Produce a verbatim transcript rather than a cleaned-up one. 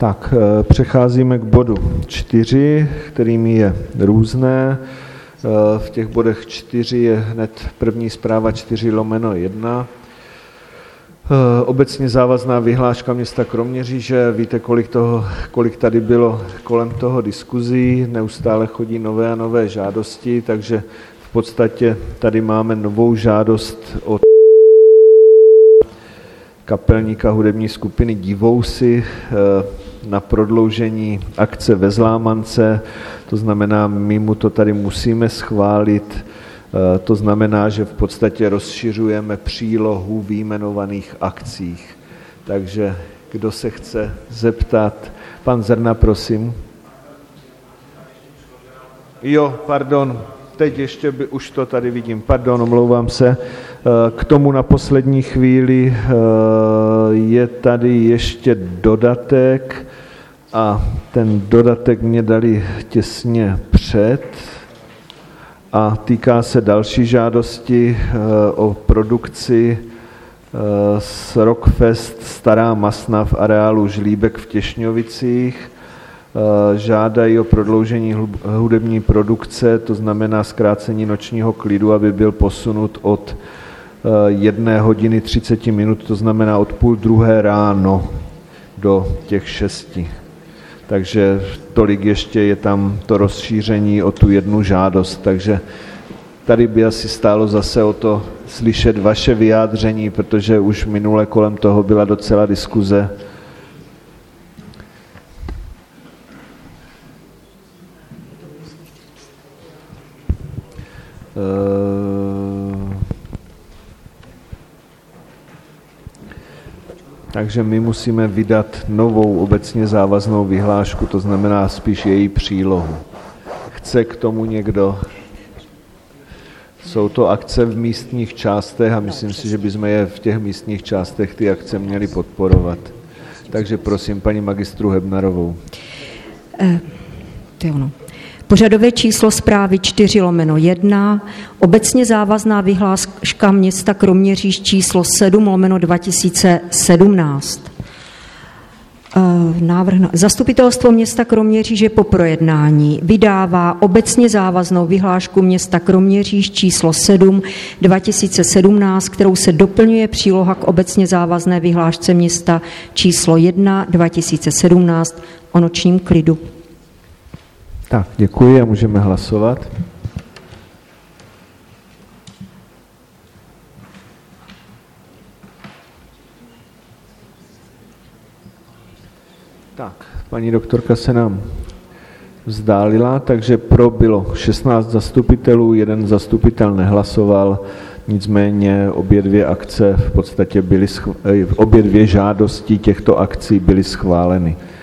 Tak, přecházíme k bodu čtyři, kterými je různé. V těch bodech čtyři je hned první zpráva čtyři lomeno jedna. Obecně závazná vyhláška města Kroměříže. Víte, kolik, toho, kolik tady bylo kolem toho diskuzí, neustále chodí nové a nové žádosti, takže v podstatě tady máme novou žádost od kapelníka hudební skupiny Divousy na prodloužení akce ve Zlámance, to znamená, my mu to tady musíme schválit, to znamená, že v podstatě rozšiřujeme přílohu vyjmenovaných akcích. Takže kdo se chce zeptat? Pan Zrna, prosím. Jo, pardon, teď ještě by, už to tady vidím, pardon, omlouvám se. K tomu na poslední chvíli je tady ještě dodatek a ten dodatek mě dali těsně před a týká se další žádosti o produkci z Rockfest Stará Masna v areálu Žlíbek v Těšňovicích. Žádají o prodloužení hudební produkce, to znamená zkrácení nočního klidu, aby byl posunut od jedné hodiny třicet minut, to znamená od půl druhé ráno do těch šesti. Takže tolik ještě je tam to rozšíření o tu jednu žádost, takže tady by asi stálo zase o to slyšet vaše vyjádření, protože už minule kolem toho byla docela diskuze. Takže my musíme vydat novou obecně závaznou vyhlášku, to znamená spíš její přílohu. Chce k tomu někdo? Jsou to akce v místních částech a myslím si, že bychom je v těch místních částech ty akce měli podporovat. Takže prosím paní magistru Hebnarovou. Eh, to je ono. Pořadové číslo zprávy čtyři lomeno jedna, obecně závazná vyhláška města Kroměříž číslo sedm lomeno dva tisíce sedmnáct. Návrh na Zastupitelstvo města Kroměříže po projednání vydává obecně závaznou vyhlášku města Kroměříž číslo sedm dva tisíce sedmnáct, kterou se doplňuje příloha k obecně závazné vyhlášce města číslo jedna dva tisíce sedmnáct o nočním klidu. Tak, děkuji a můžeme hlasovat. Tak, paní doktorka se nám vzdálila, takže pro bylo šestnáct zastupitelů, jeden zastupitel nehlasoval, nicméně obě dvě akce v podstatě byly, obě dvě žádosti těchto akcí byly schváleny.